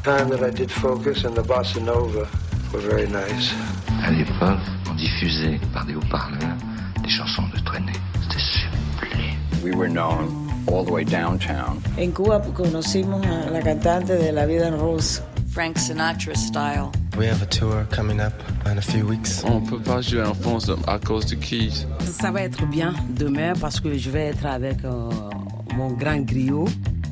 Time that I did Focus and the Bossa Nova were very nice. À l'époque, on diffusait par des haut-parleurs des chansons de traînée. C'était sublime. We were known all the way downtown. En Cuba conocimos a la cantante de La Vida en Rose. Frank Sinatra style. We have a tour coming up in a few weeks. On peut pas jouer en France à cause de Keys. Ça va être bien demain parce que je vais être avec mon grand griot.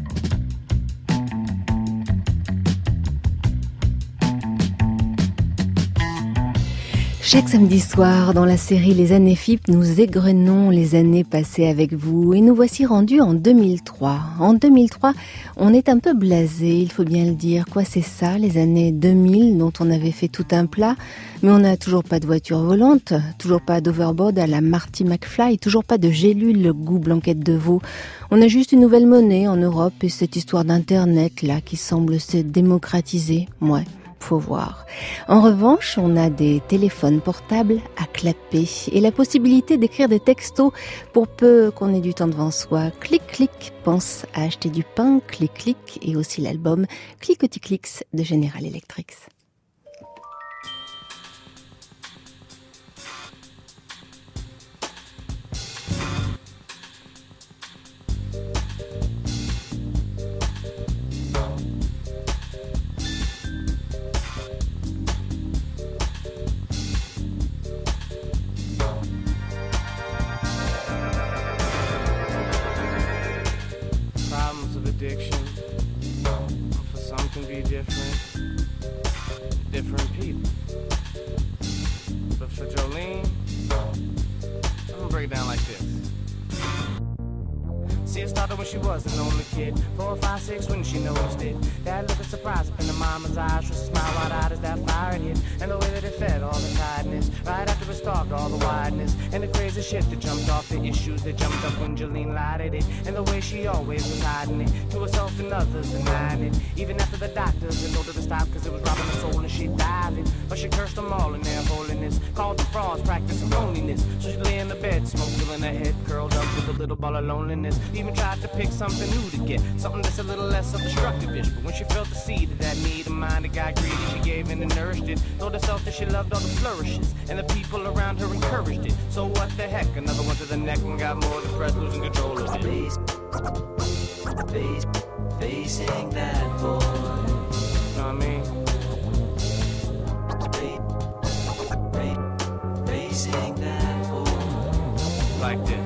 Chaque samedi soir, dans la série Les années FIP, nous égrenons les années passées avec vous et nous voici rendus en 2003. En 2003, on est un peu blasé, il faut bien le dire. Quoi, c'est ça, les années 2000 dont on avait fait tout un plat, mais on n'a toujours pas de voiture volante, toujours pas d'overboard à la Marty McFly, toujours pas de gélules goût blanquette de veau. On a juste une nouvelle monnaie en Europe et cette histoire d'internet là qui semble se démocratiser. Ouais. Faut voir. En revanche, on a des téléphones portables à clapper et la possibilité d'écrire des textos pour peu qu'on ait du temps devant soi. Clic, clic, pense à acheter du pain, clic, clic, et aussi l'album Clickety Clicks de General Electric. Addiction for some can be different people, but for Jolene, I'm gonna break it down like this. See, it started when she was an only kid, 4, 5, 6 when she noticed it. That look of surprise up in the mama's eyes, she smiled wide-eyed as that fire hit, and the way that it fed all the tiredness, right after it stalked all the wideness, and the crazy shit that jumped off the issues that jumped up when Jolene lighted it, and the way she always was hiding it, to herself and others denying it, even after the doctors had told her to stop cause it was robbing her soul and she died it, but she cursed them all in their holiness, called them frauds, practicing loneliness, so she lay in the bed, smoke filling her head, curled up with a little ball of loneliness, even tried to pick something new to get, something that's a little less of destructive-ish. But when she felt the seed of that need of mind that got greedy, she gave in and nourished it. Told herself that she loved all the flourishes, and the people around her encouraged it. So what the heck, another one to the neck and got more depressed, losing control of it. Facing that void. You know what I mean? Facing that void. Like this.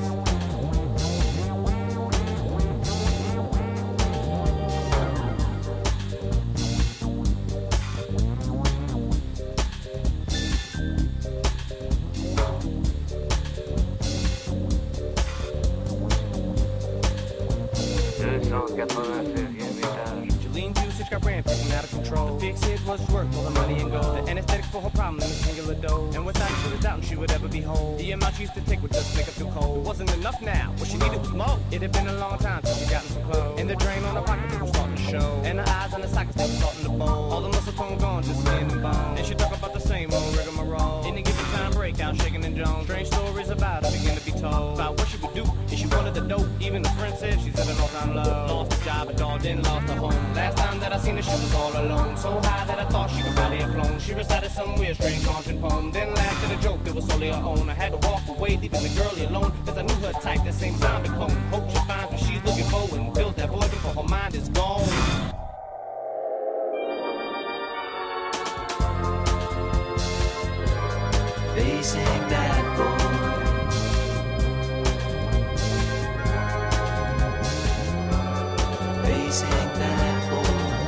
Jolene usage got rampant and out of control. The fix it was worth all the money and gold. The anesthetic for her problem in a singular dose. And without it, she was doubting she would ever be whole. The amount she used to take would just make her feel cold. It wasn't enough now. What she needed was more. It had been a long time since she gotten some clothes. And the drain on her pocket was starting to show. And her eyes on the sockets they were starting to bowl. All the muscle tone gone, just skin and bone. And she talk about the same old rigmarole. In the given time breakout, shaking and Jones. Strange stories about her begin to be told. About what she would do if she wanted the dope. Even her friend said she's at an all-time low. Lost her job, a dog, then lost her home. Last time that I seen her, she was all alone. So high that I thought she could probably have flown. She recited some weird, strange, haunting poem. Then laughed at a joke that was solely her own. I had to walk away, leaving the girlie alone. Cause I knew her type, that same zombie clone. Hope she finds what she's looking for and fills that void before her mind is gone. Facing that void. Facing that void.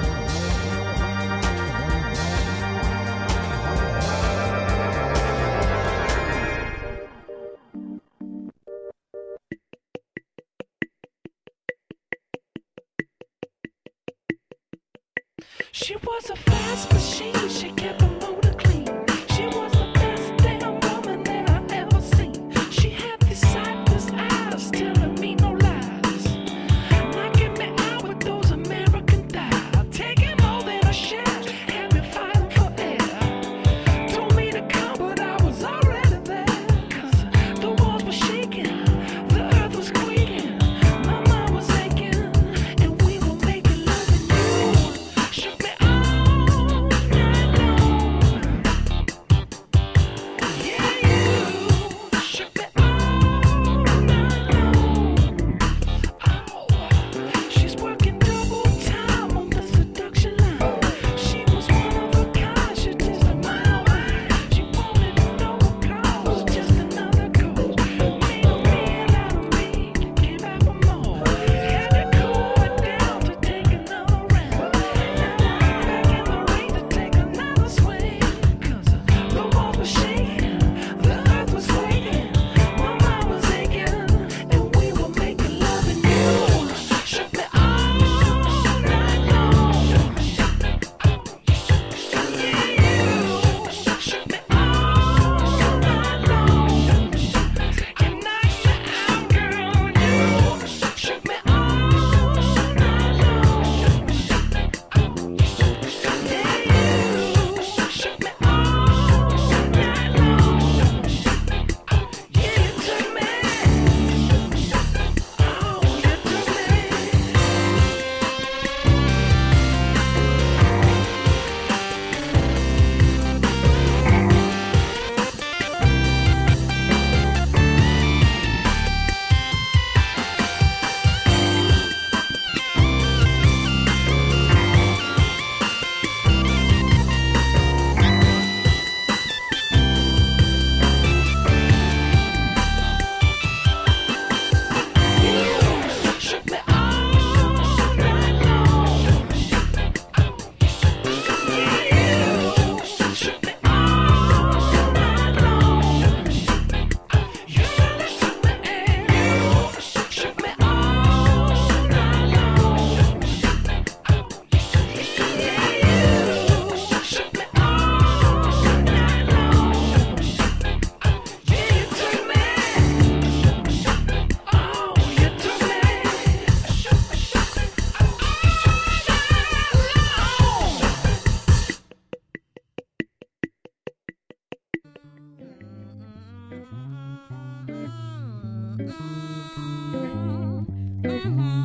She was a fast machine, she kept a motor clean. She was the best damn woman that I ever seen. She had these sightless eyes telling me no lies, knocking me out with those American thighs, taking more than a shot, had me fighting for air. Told me to come, but I was already there, cause the walls were shaking, the earth was quaking, my mind was aching, and we were making love and you shook me off.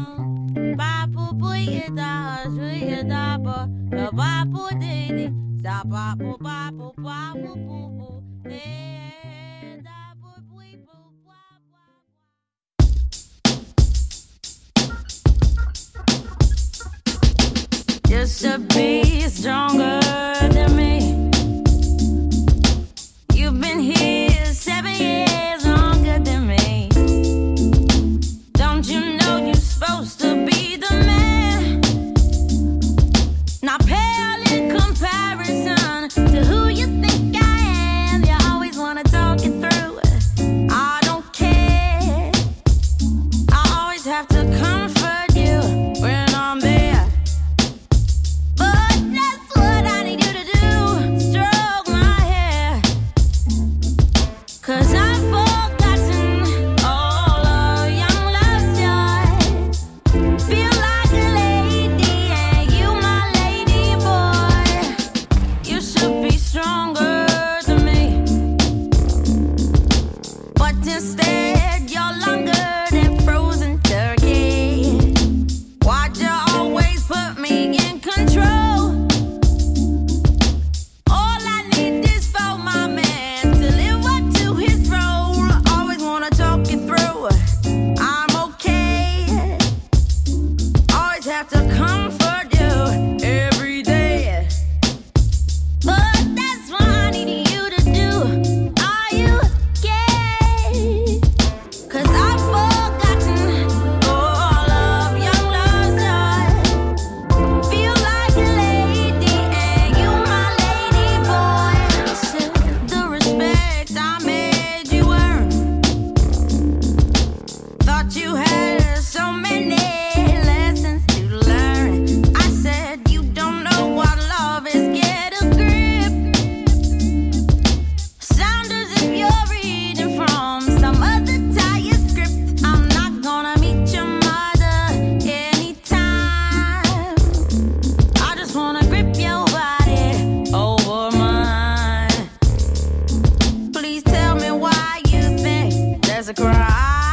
You should be stronger than me. You've been here 7 years longer than me. Don't you know you're supposed to be the man? Not pale in comparison to who you think I am. You always wanna talk it through. I don't care. I always have to comfort you when I'm there. Cause I've forgotten all of young love's joy. Feel like a lady and you my lady boy. You should be stronger than me, but instead you're longer than frozen turkey. Why'd you always put me in control? All I need is for my man to live up to his role. Always wanna talk it through. I'm okay. Always have to comfort you every day. But that's what I need you to do. Are you gay? Cause I've forgotten all of young love's joy. Feel like a lady and you my lady boy. Said the respect I made you earn. Thought you had so many lessons to learn. I said you don't know what love is. Get a grip. Sound as if you're reading from some other tired script. I'm not gonna meet your mother anytime. I just wanna grip your body over mine. Please tell me why you think there's a crime.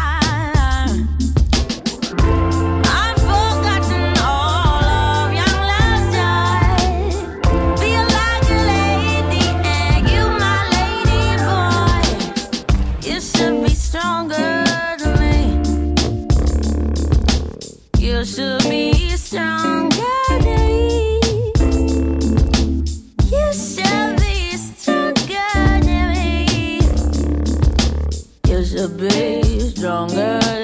I've forgotten all of young love's joy. Feel like a lady and you my lady boy. You should be stronger than me. You should be stronger than me. You should be stronger than me. You should be stronger than me.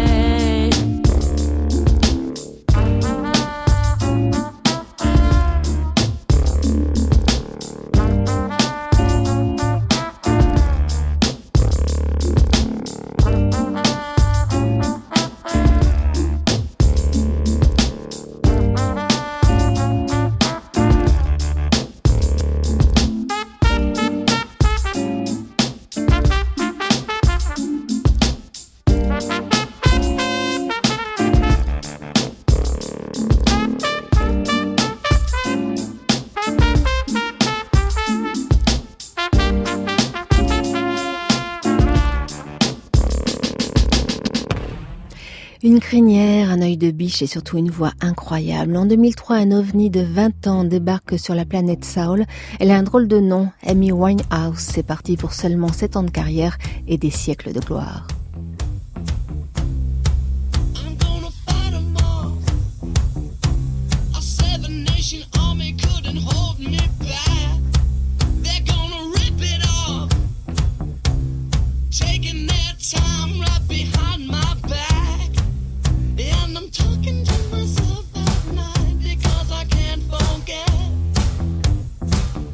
Une crinière, un œil de biche et surtout une voix incroyable. En 2003, un ovni de 20 ans débarque sur la planète Saul. Elle a un drôle de nom, Amy Winehouse. C'est parti pour seulement 7 ans de carrière et des siècles de gloire.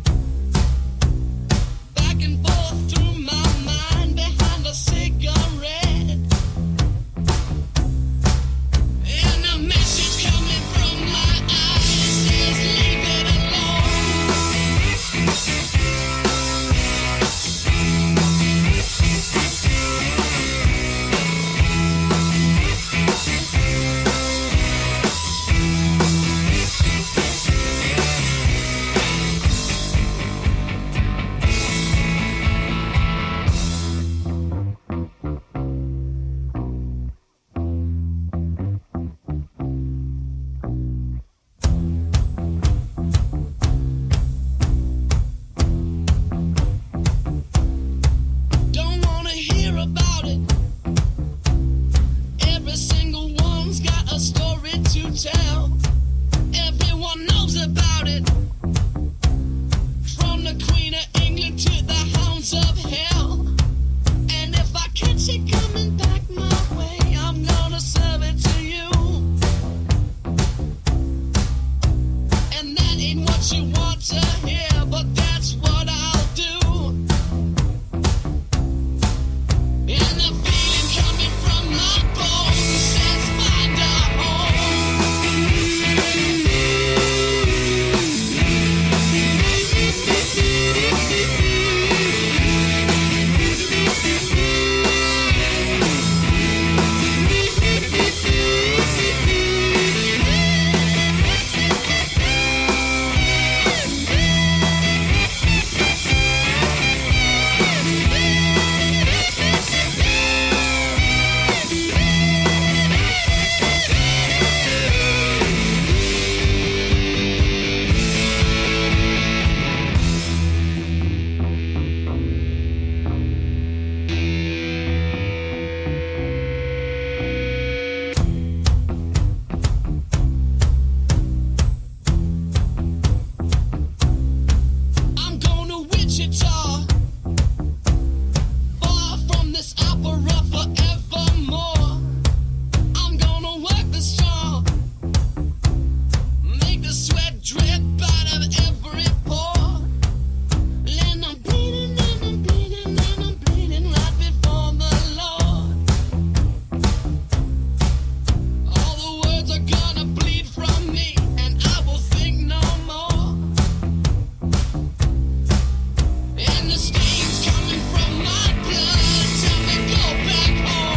Back and forth through my mind behind a cigarette. story to tell. Everyone knows about it. From the Queen of England to the hounds of hell. And if I catch it coming back my way, I'm gonna serve it to you. And that ain't what you want to hear, but that's what I'll do. And the feeling coming from my bones says find a home. I'm going to Wichita, far from this opera forevermore. I'm gonna work the strong, make the sweat drip out of every pore. And I'm bleeding and I'm bleeding and I'm bleeding right before the Lord. All the words are gonna bleed from me, and I will think no more. And the stains coming from my blood tell me go back home.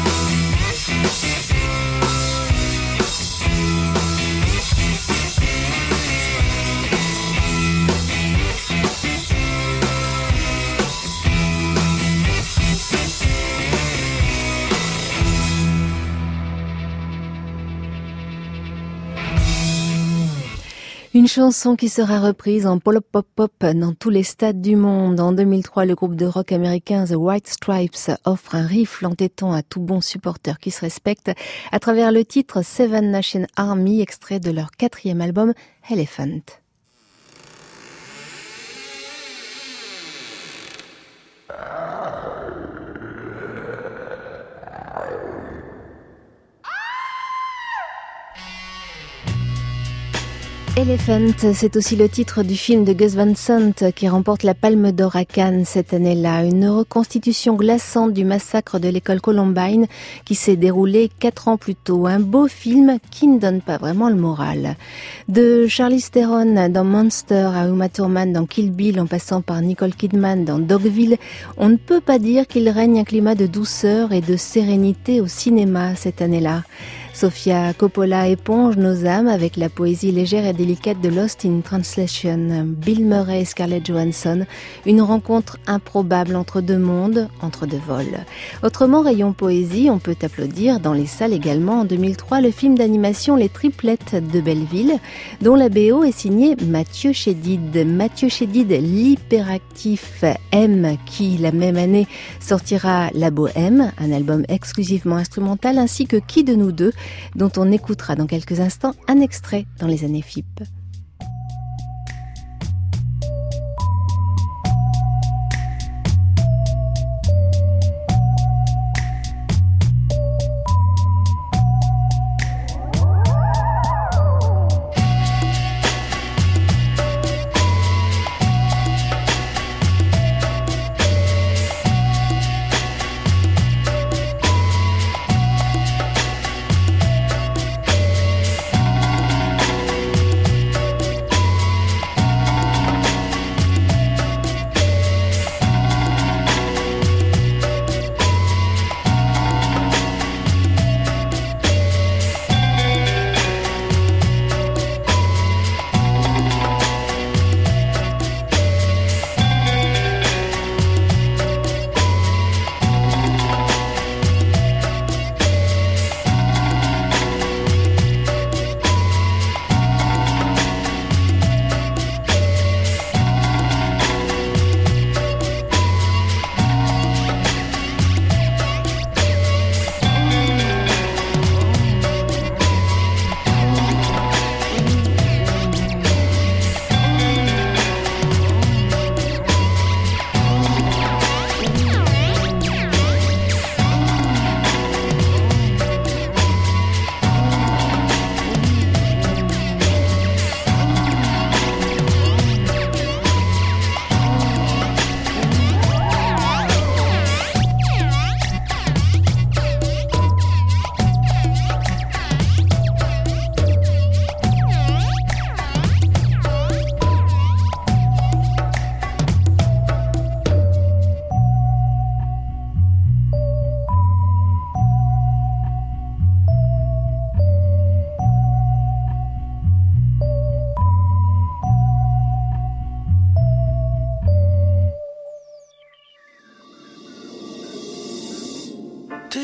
Une chanson qui sera reprise en pop-pop-pop dans tous les stades du monde. En 2003, le groupe de rock américain The White Stripes offre un riff entêtant à tout bon supporter qui se respecte à travers le titre Seven Nation Army, extrait de leur 4e album Elephant. Elephant, c'est aussi le titre du film de Gus Van Sant qui remporte la Palme d'Or à Cannes cette année-là. Une reconstitution glaçante du massacre de l'école Columbine qui s'est déroulé 4 ans plus tôt. Un beau film qui ne donne pas vraiment le moral. De Charlize Theron dans Monster à Uma Thurman dans Kill Bill en passant par Nicole Kidman dans Dogville, on ne peut pas dire qu'il règne un climat de douceur et de sérénité au cinéma cette année-là. Sofia Coppola éponge nos âmes avec la poésie légère et délicate de Lost in Translation. Bill Murray et Scarlett Johansson, une rencontre improbable entre deux mondes, entre deux vols. Autrement, rayon poésie, on peut applaudir dans les salles également en 2003 le film d'animation Les Triplettes de Belleville, dont la BO est signée Mathieu Chédid. Mathieu Chédid, l'hyperactif M, qui la même année sortira La Bohème, un album exclusivement instrumental, ainsi que Qui de nous deux, dont on écoutera dans quelques instants un extrait dans les années FIP.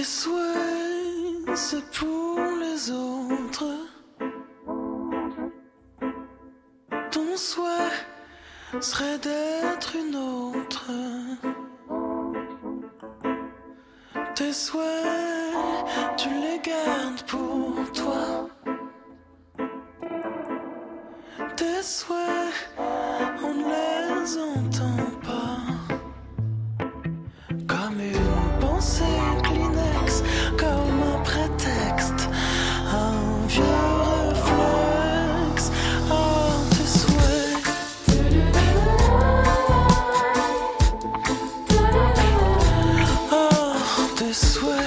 souhaits, c'est pour les autres. Ton souhait serait d'être une autre. Tes souhaits, tu les gardes pour toi. Tes souhaits, on ne les entend pas. Comme une pensée Kleenex, comme un prétexte, un vieux réflexe. Oh, tes souhaits. Oh, tes souhaits.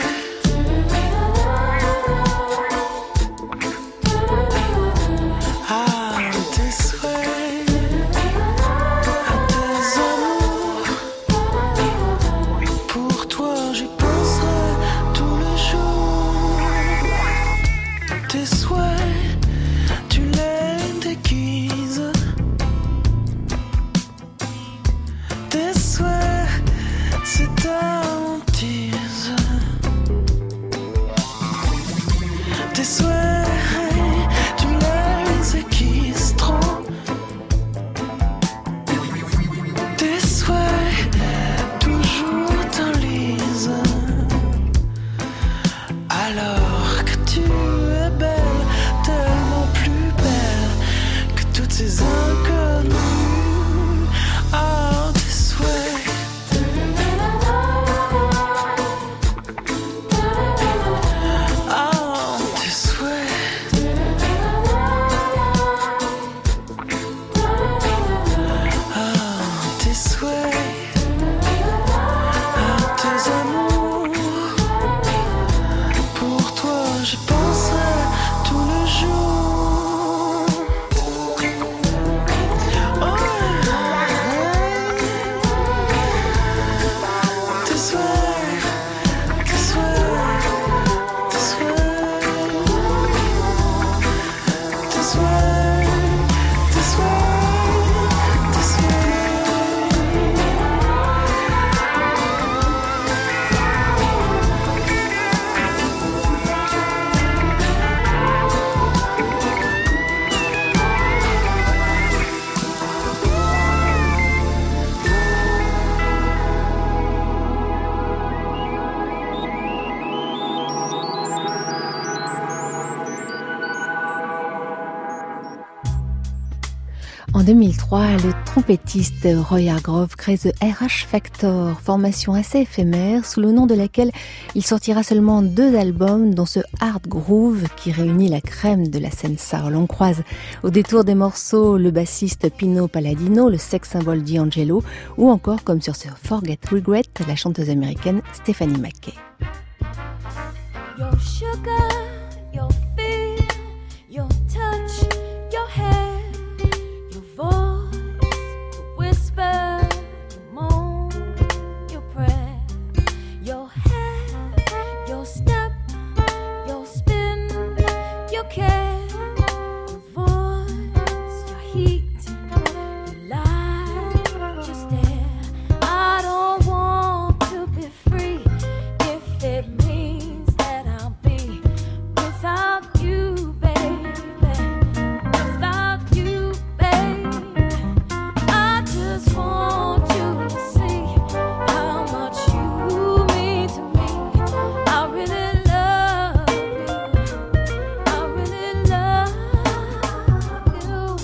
En 2003, le trompettiste Roy Hargrove crée The RH Factor, formation assez éphémère sous le nom de laquelle il sortira seulement 2 albums, dont ce hard groove qui réunit la crème de la scène soul. On croise au détour des morceaux le bassiste Pino Palladino, le sex symbole D'Angelo, ou encore, comme sur ce Forget Regret, la chanteuse américaine Stephanie McKay. Your sugar, your feel, your touch, your hair, your voice, your whisper, your moan, your prayer, your hair, your step, your spin, your care, your voice, your heat, your light, your stare. I don't want to be free if it means that I'll be without you, baby. Without you, baby. I just want you to see how much you mean to me. I really love you. I really love you.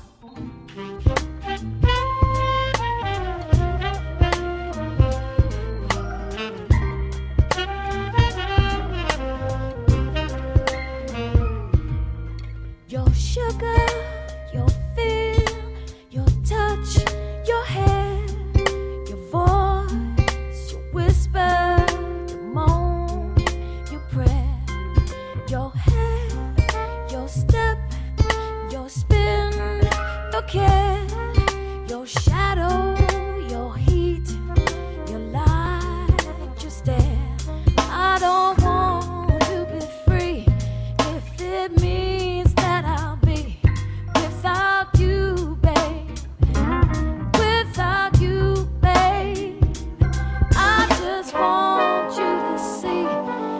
Your sugar, your feel, your touch, your hair, your voice, your whisper, your moan, your prayer, your hair, your step, your spin, your care, your shadow, your heat, your light, your stare. I don't want to be free if it means that I'll be without you, babe. Without you, babe. I just want you to see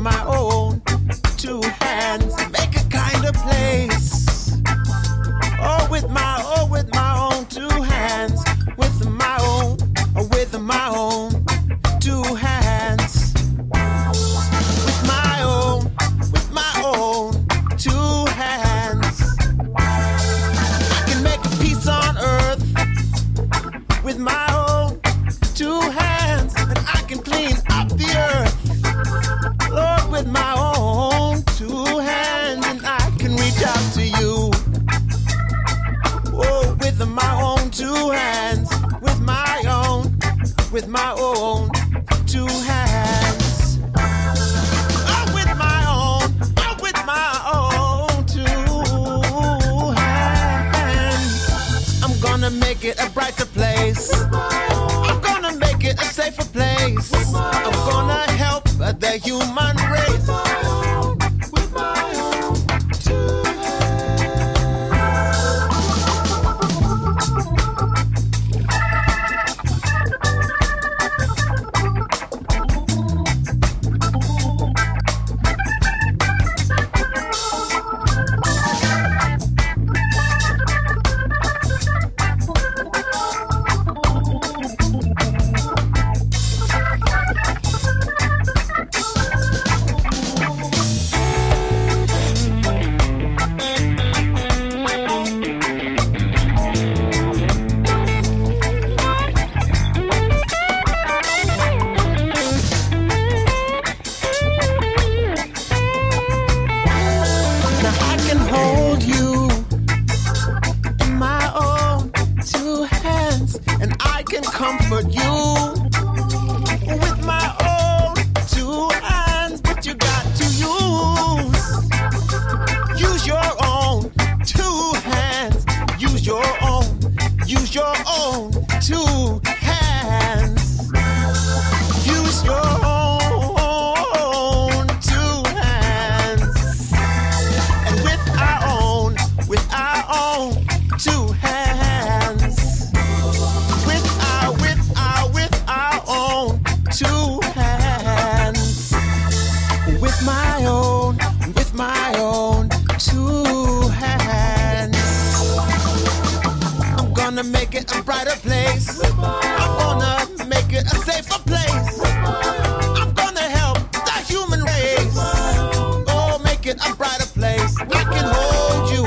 my own two hands, make a kind of place. Oh, with my own two hands, with my own two hands, with my own two hands. I can make a peace on earth with my own two hands, and I can clean up the earth, Lord, with my own two hands, and I can reach out to you. Oh, with my own two hands, with my own two hands. Oh, with my own two hands. I'm gonna make it a brighter place. I'm gonna make it a safer place. I'm gonna help the human race. With my own two comfort you with my own two hands, but you got to use your own two hands, use your own two hands, use your own two hands, and with our own two hands, with our own two hands, with my own two hands. I'm gonna make it a brighter place. I'm gonna make it a safer place. I'm gonna help the human race. Oh, make it a brighter place. I can hold you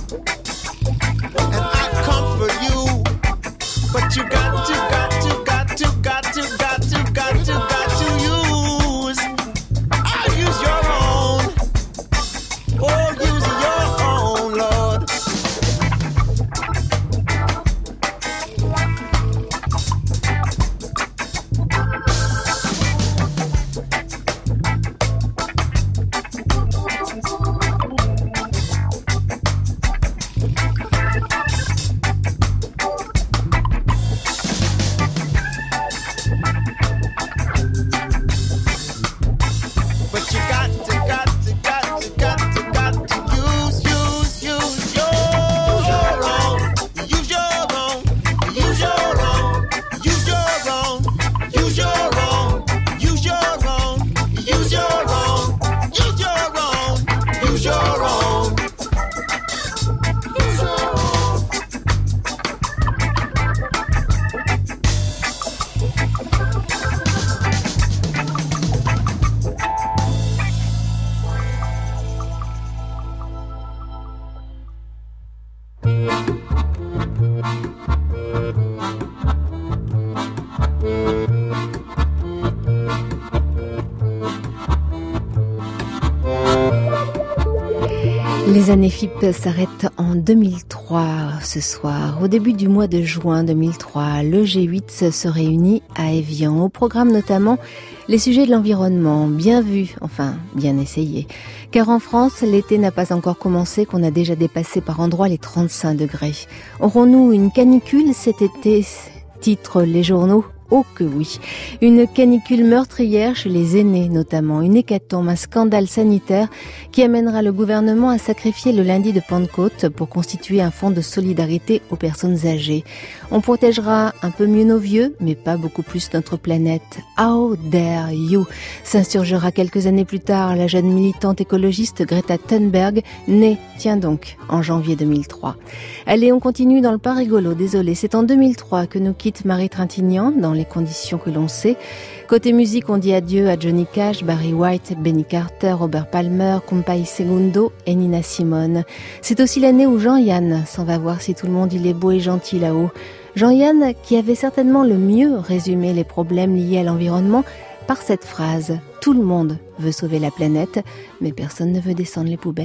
and I comfort you, but you got to use. I'll use your own. Oh, use your own, Lord. But you got to use your own. Use your own. Use your own. Use your own. Use your own. Use your own. Use your own. Use your own. Use your own. Use your own. Les années FIP s'arrêtent en 2003 ce soir. Au début du mois de juin 2003, le G8 se réunit à Évian. Au programme notamment les sujets de l'environnement, bien vus, enfin bien essayés. Car en France, l'été n'a pas encore commencé, qu'on a déjà dépassé par endroits les 35 degrés. Aurons-nous une canicule cet été ? Titrent les journaux Oh que oui. Une canicule meurtrière chez les aînés notamment, une hécatombe, un scandale sanitaire qui amènera le gouvernement à sacrifier le lundi de Pentecôte pour constituer un fonds de solidarité aux personnes âgées. On protégera un peu mieux nos vieux, mais pas beaucoup plus notre planète. How dare you, s'insurgera quelques années plus tard la jeune militante écologiste Greta Thunberg, née, tiens donc, en janvier 2003. Allez, on continue dans le pas rigolo, désolé. C'est en 2003 que nous quitte Marie Trintignant, dans les conditions que l'on sait. Côté musique, on dit adieu à Johnny Cash, Barry White, Benny Carter, Robert Palmer, Compay Segundo et Nina Simone. C'est aussi l'année où Jean-Yann s'en va voir si tout le monde il est beau et gentil là-haut. Jean-Yann qui avait certainement le mieux résumé les problèmes liés à l'environnement par cette phrase « Tout le monde veut sauver la planète, mais personne ne veut descendre les poubelles ».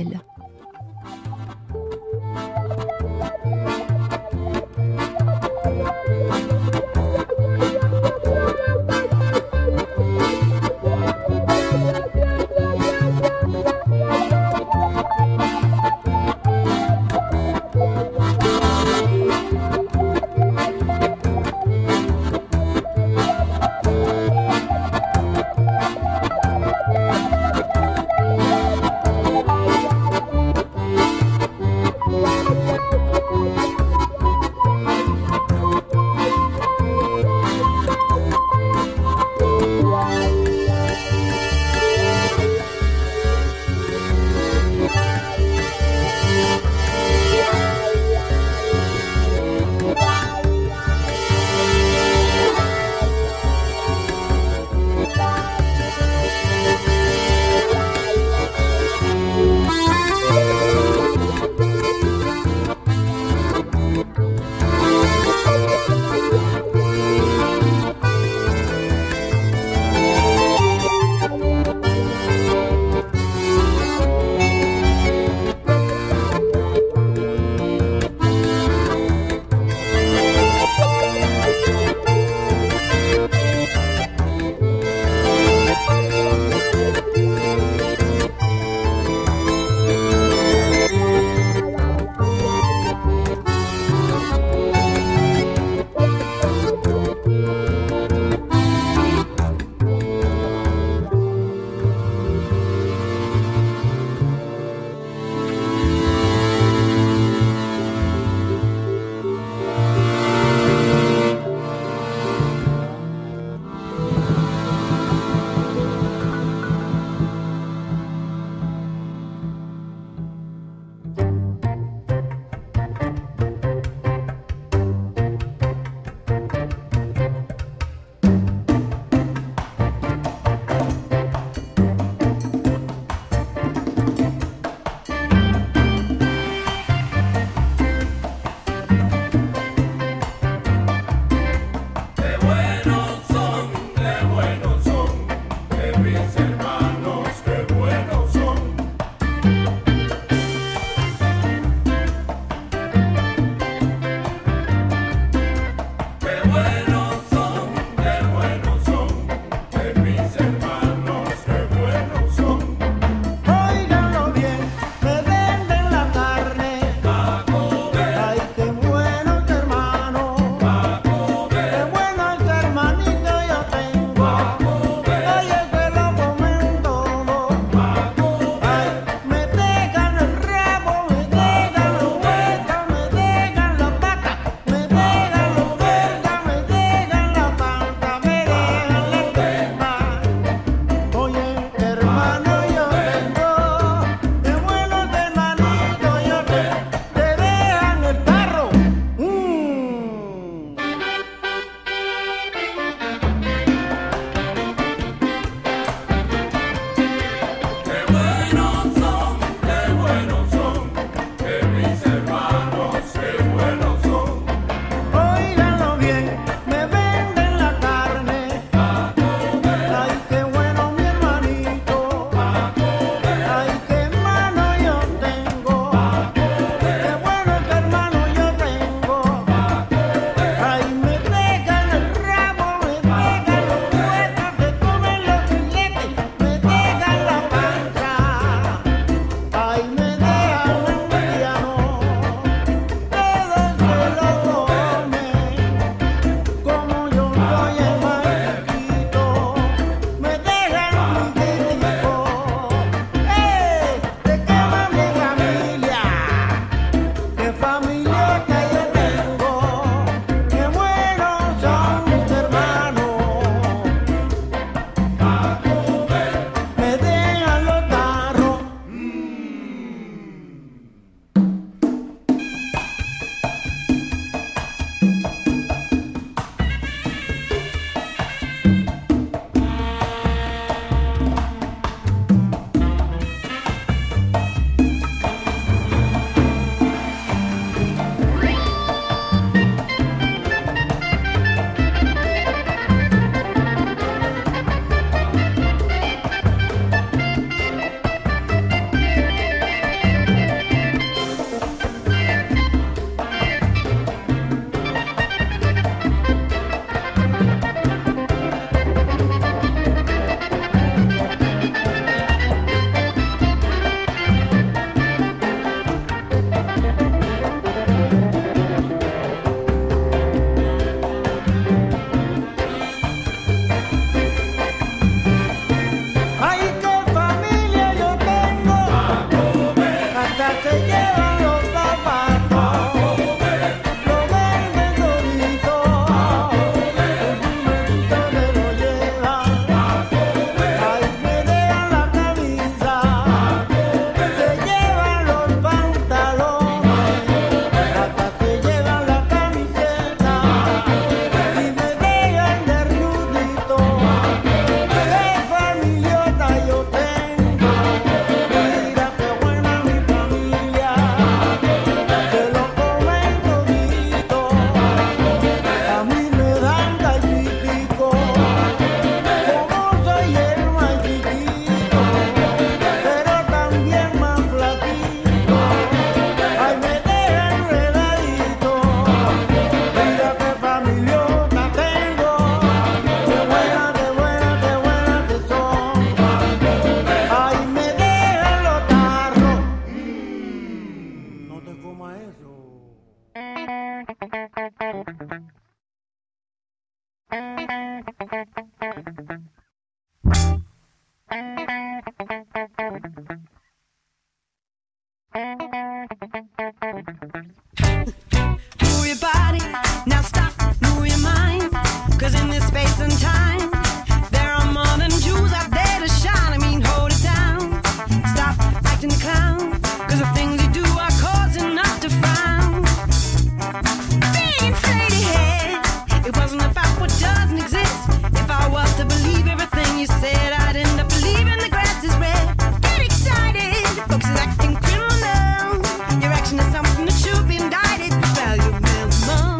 Move your body, now stop, move your mind. 'Cause in this space and time, there are more than Jews out there to shine. I mean, hold it down, stop acting the clown. 'Cause the things you do are causing us to frown. Being inflated head, it wasn't about what doesn't exist. If I was to believe everything you said, I'd end up believing the grass is red. Get excited, folks is acting criminal. Your action is something that should be indicted for value minimum.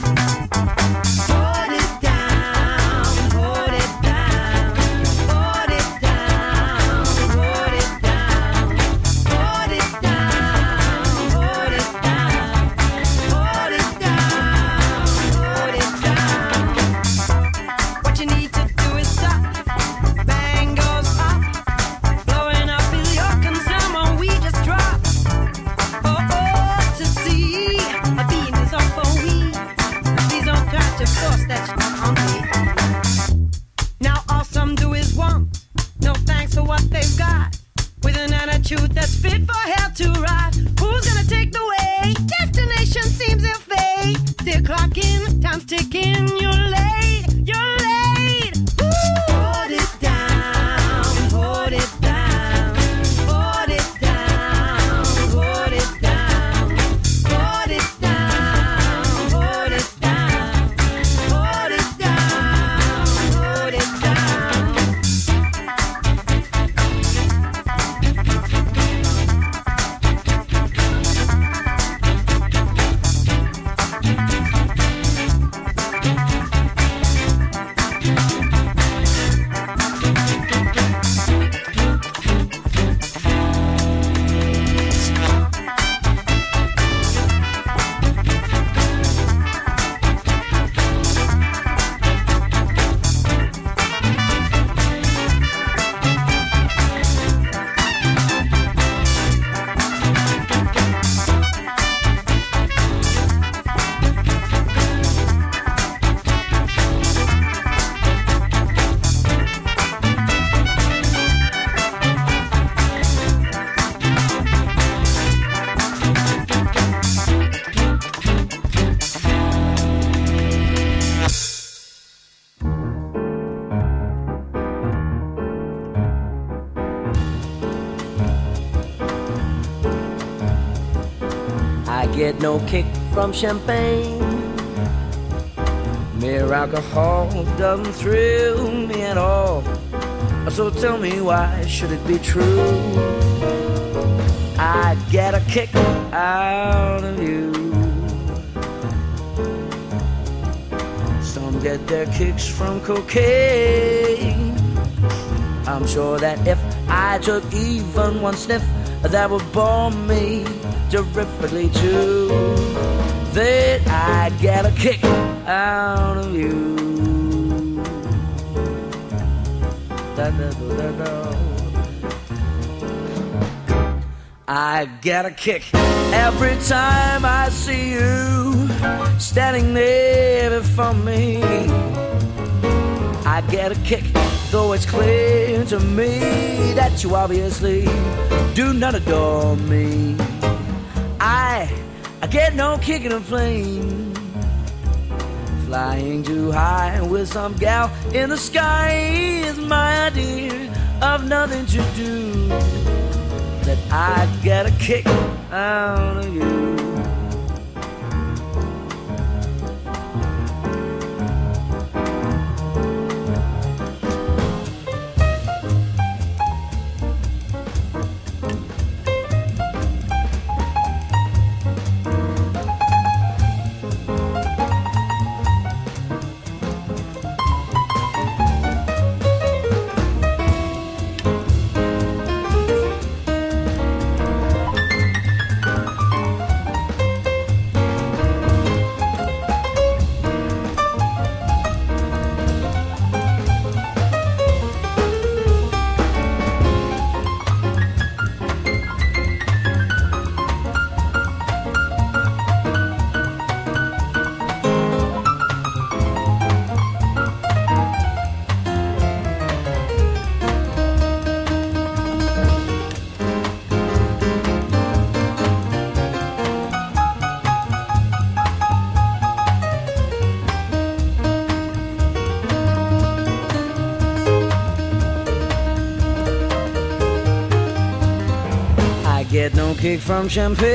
Hold it down, hold it down, hold it down, hold it down, hold it down, hold it down, hold it down, hold it down. What you need to do is stop. Bang goes up, blowing up is your concern when we just drop. To see a being is all for we. Please don't try to force that shit on me. Now all some do is want, no thanks for what they've got. With an attitude that's fit for hell to ride. Who's gonna take the way? Destination seems ill fate. Still clocking, time's ticking. You're late, you're late. Hold it down, hold it down, hold it down, hold it down. Hold it down, hold it down, hold it down, hold it down. I get no kick from champagne. Mere alcohol doesn't thrill me at all. So tell me, why should it be true? I get a kick out of you. Some get their kicks from cocaine. I'm sure that if I took even one sniff, that would bore me terrifically too. Then I get a kick out of you. Da, da, da, da, da. I get a kick every time I see you standing there before me. I get a kick, though it's clear to me that you obviously do not adore me. I get no kick in a plane, flying too high with some gal in the sky is my idea of nothing to do. That I get a kick out of you. get no kick from champagne.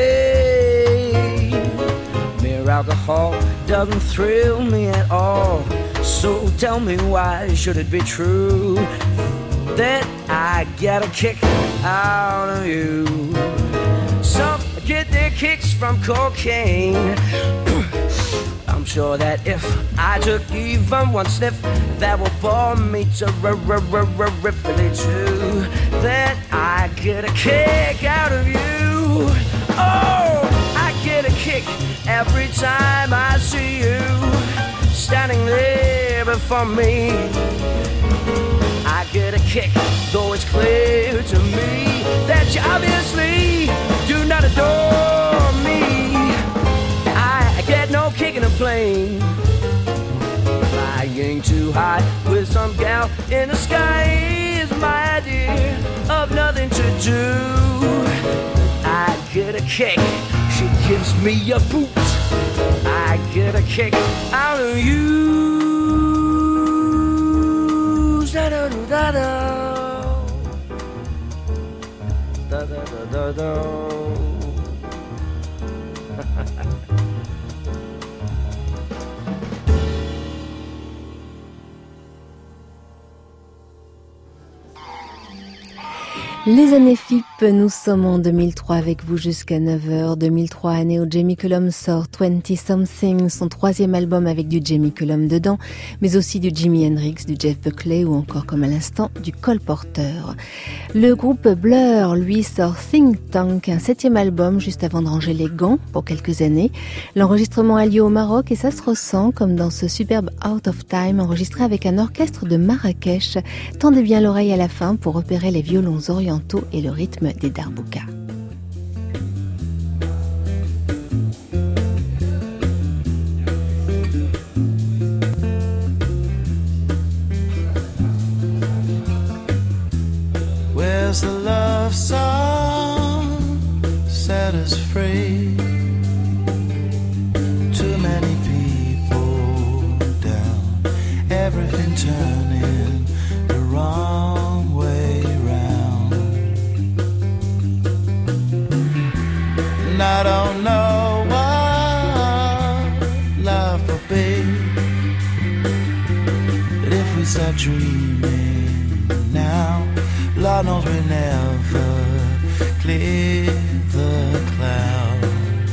Mere alcohol doesn't thrill me at all. So tell me, why should it be true that I get a kick out of you? Some get their kicks from cocaine. I'm sure that if I took even one sniff, that will bore me to riffly too. That I get a kick out of you. Oh, I get a kick every time I see you standing there before me. I get a kick, though it's clear to me that you obviously do not adore me. I get no kick in a plane, flying too high with some gal in the sky is my idea of nothing to do. I get a kick, she gives me a boot. I get a kick out of you. Da-da-da-da-da. Da-da-da-da-da. Les années FIP, nous sommes en 2003 avec vous jusqu'à 9h. 2003, année où Jamie Cullum sort 20 Something, son troisième album avec du Jamie Cullum dedans, mais aussi du Jimi Hendrix, du Jeff Buckley ou encore, comme à l'instant, du Cole Porter. Le groupe Blur, lui, sort Think Tank, un 7e album juste avant de ranger les gants pour quelques années. L'enregistrement a lieu au Maroc et ça se ressent comme dans ce superbe Out of Time enregistré avec un orchestre de Marrakech. Tendez bien l'oreille à la fin pour repérer les violons orientaux et le rythme des darboukas. Where's the love song set us free? Too many people down, everything turning the wrong way round. And I don't know what love will be, but if we start dreaming now, Lord knows we never clear the cloud.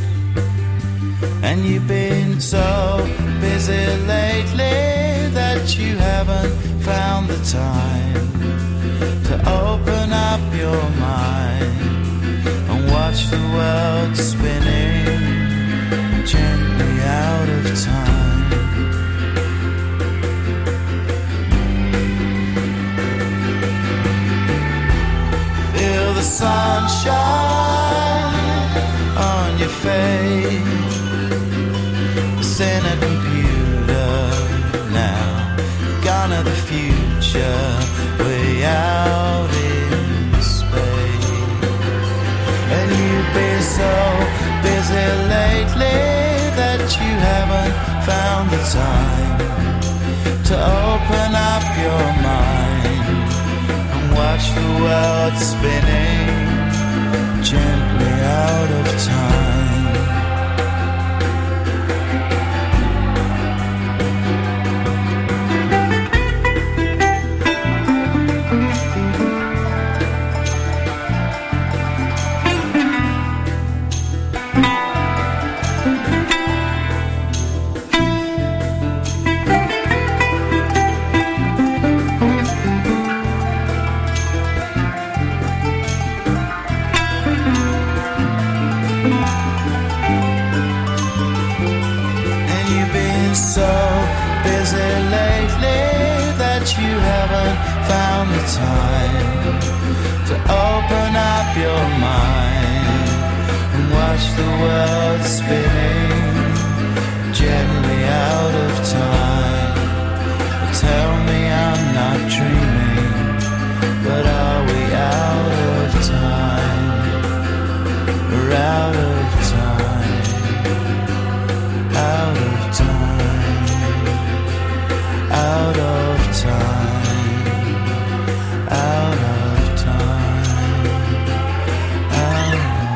And you've been so busy lately that you haven't found the time to open up your mind and watch the world spinning gently out of time. Feel the sunshine on your face. It's in a computer now, gone to the future, way out in space. And you've been so busy lately that you haven't found the time to open up your mind and watch the world spinning gently out of time. Time to open up your mind and watch the world spinning gently out of time. Tell me I'm not dreaming, but are we out of time? We're out of time, out of time, out of time. Out of time, out of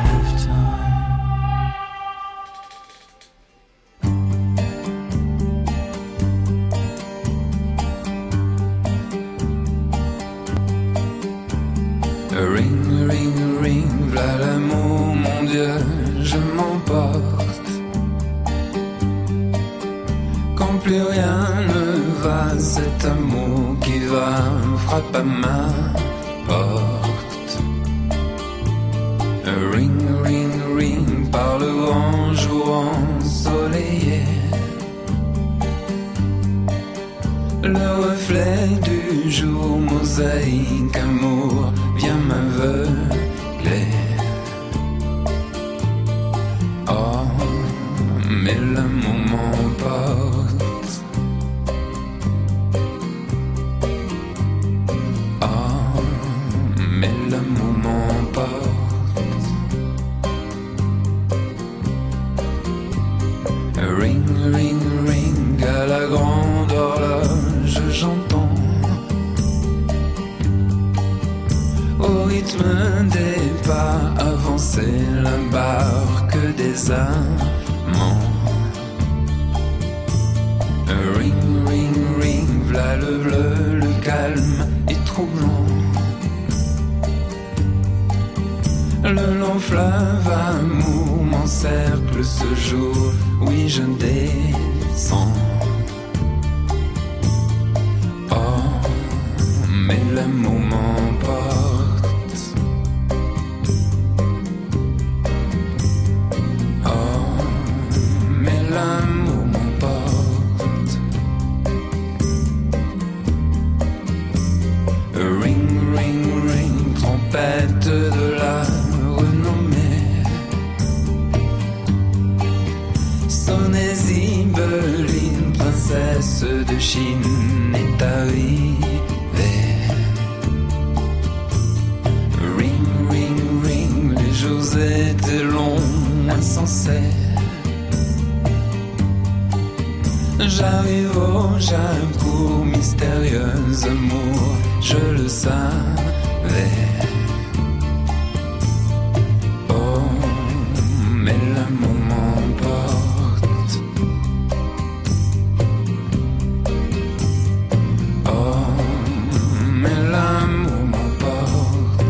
ring, ring, v'là l'amour, mon Dieu, je m'emporte. Quand plus rien ne va, cet amour qui va frappe à ma porte. Ring, ring, ring, par le grand jour ensoleillé. Le reflet du jour, mosaïque, amour, vient m'aveugler. Oh, mais l'amour m'emporte. Oh, mais l'amour m'emporte. Ring, ring, ring, à la grande horloge, j'entends. Au rythme des pas avancer la barque des amants. Ring, ring, ring, v'là le bleu, le calme et troublant. Le long fleuve amour m'encercle ce jour, oui je descends. Oh, mais l'amour m'emporte. Oh, mais l'amour m'emporte. Ring, ring, ring, trompette de la renommée. Sonnez Zibeline, princesse de Chine est arrivée. Ring, ring, ring, les jours étaient longs, insensés. J'arrive au Jacour, mystérieuse amour, je le savais. Oh, mais l'amour m'emporte. Oh, mais l'amour m'emporte.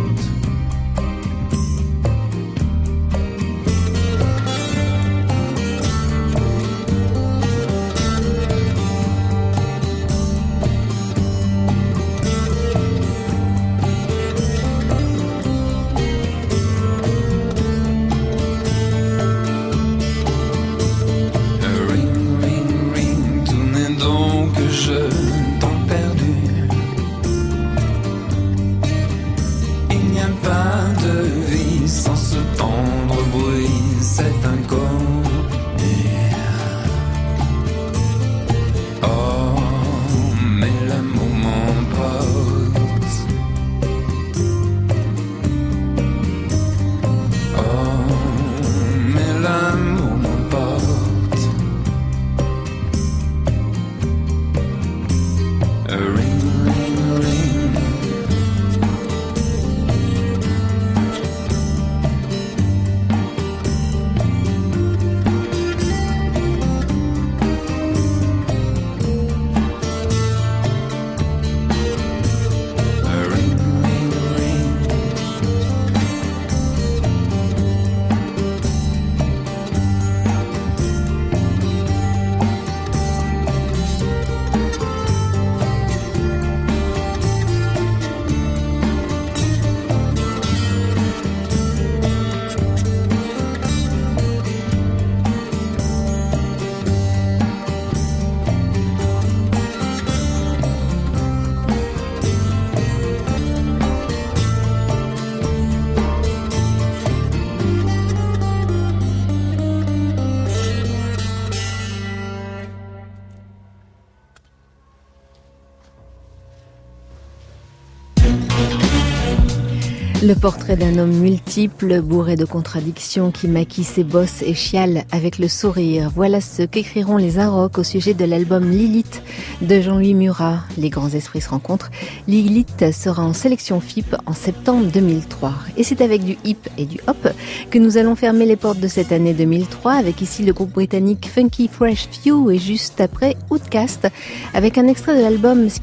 Le portrait d'un homme multiple, bourré de contradictions, qui maquille ses bosses et chiale avec le sourire. Voilà ce qu'écriront les Arocs au sujet de l'album Lilith de Jean-Louis Murat. Les grands esprits se rencontrent. Lilith sera en sélection FIP en septembre 2003. Et c'est avec du hip et du hop que nous allons fermer les portes de cette année 2003, avec ici le groupe britannique Funky Fresh Few et juste après Outcast, avec un extrait de l'album Skip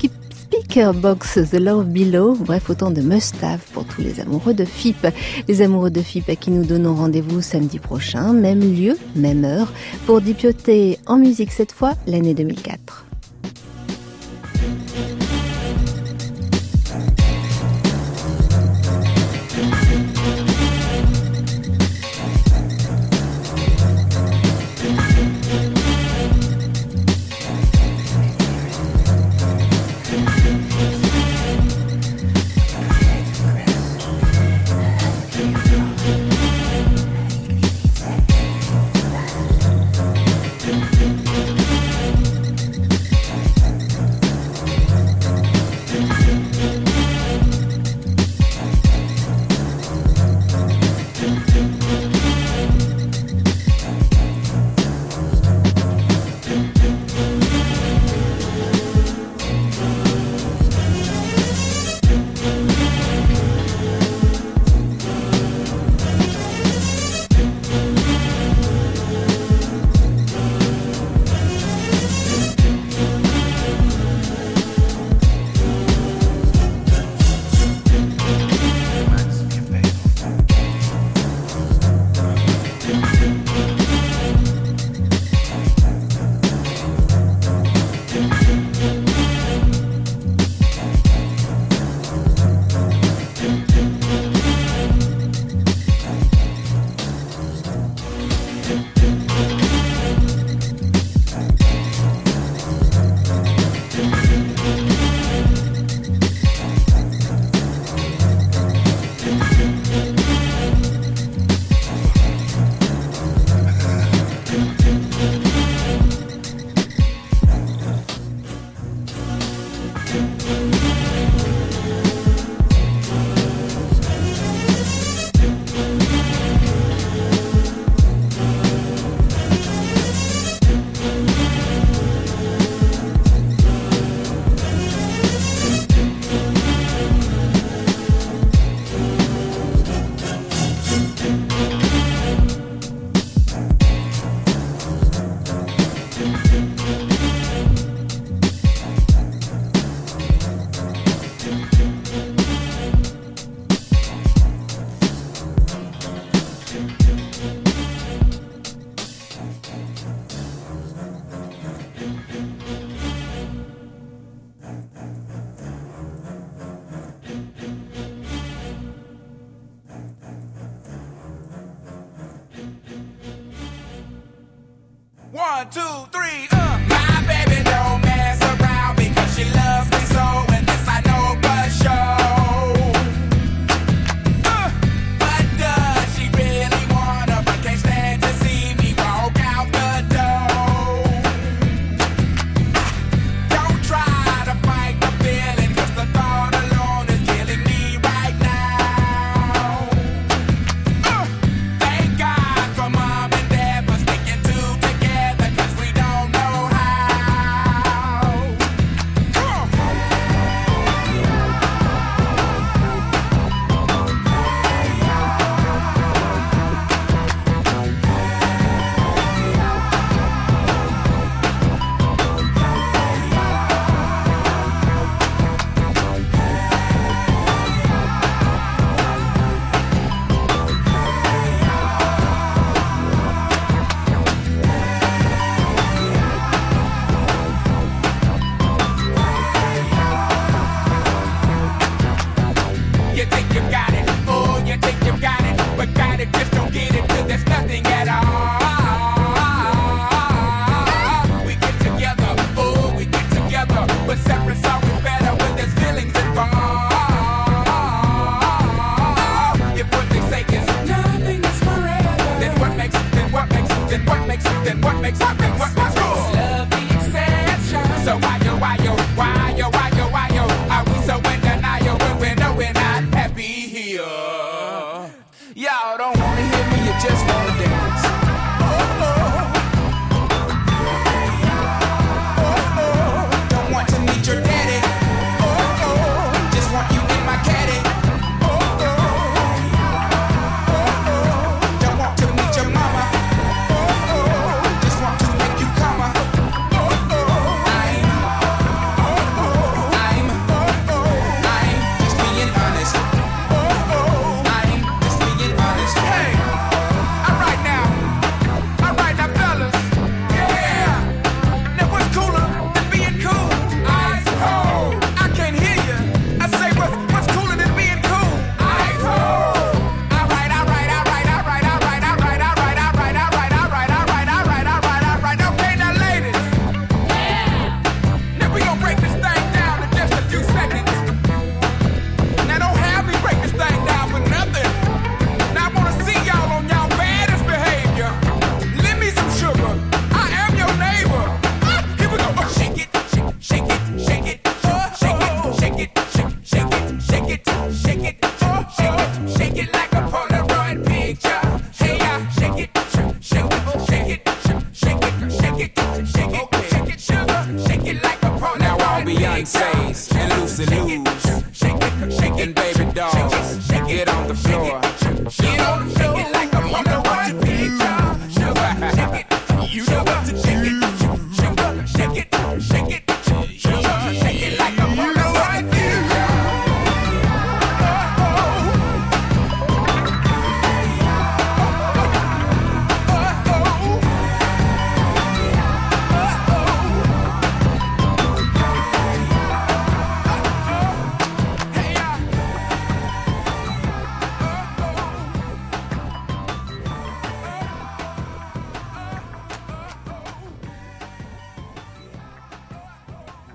Speaker Box, The Love Below, bref, autant de must-have pour tous les amoureux de FIP. Les amoureux de FIP à qui nous donnons rendez-vous samedi prochain, même lieu, même heure, pour dipioter en musique cette fois l'année 2004. One, two, three, My baby don't mess around because she loves me so, and this I know for sure. But does she really wanna, but can't stand to see me walk out the door? Don't try to fight the feeling, cause the thought alone is killing me right now. Thank God for mom and dad for sticking together, cause we don't know how. You think you've got it, oh, you think you've got it, but got it, just don't get it, till there's nothing at all. We get together, oh, we get together, but separate's always better when there's feelings involved. If what they say is nothing is forever, then what makes it, then what makes it, then what makes it, then what makes it, then what makes it? Love the exception. So why yo, are we so in denial when we know we're not happy here? Y'all don't wanna hear me, you just wanna dance. Don't want to meet your daddy. Just want you in my caddy. Don't want to meet your mama. Just want to make you come. I'm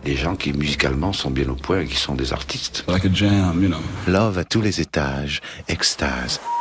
des gens qui musicalement sont bien au point et qui sont des artistes. Like a jam, you know. Love à tous les étages, extase.